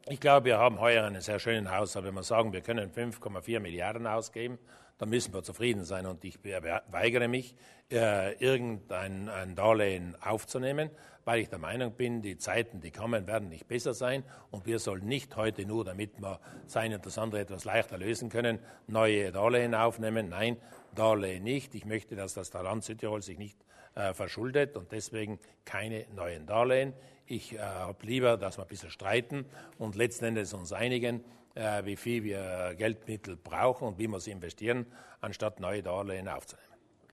Ich glaube, wir haben heuer einen sehr schönen Haushalt. Wenn wir sagen, wir können 5,4 Milliarden ausgeben, dann müssen wir zufrieden sein. Und ich weigere mich, irgendein Darlehen aufzunehmen, weil ich der Meinung bin, die Zeiten, die kommen, werden nicht besser sein. Und wir sollen nicht heute nur, damit wir das eine und das andere etwas leichter lösen können, neue Darlehen aufnehmen. Nein, Darlehen nicht. Ich möchte, dass das Land Südtirol sich nicht verschuldet und deswegen keine neuen Darlehen. Ich habe lieber, dass wir ein bisschen streiten und letzten Endes uns einigen, wie viel wir Geldmittel brauchen und wie wir sie investieren, anstatt neue Darlehen aufzunehmen.